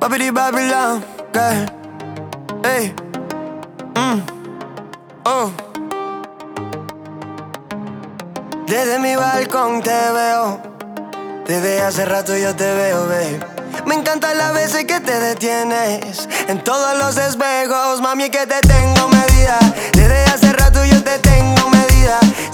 Babidi Babylon, girl. Hey. Oh. Desde mi balcón te veo. Desde hace rato yo te veo, babe. Me encantan las veces que te detienes en todos los espejos, mami, es que te tengo medida. Desde hace rato yo te tengo medida.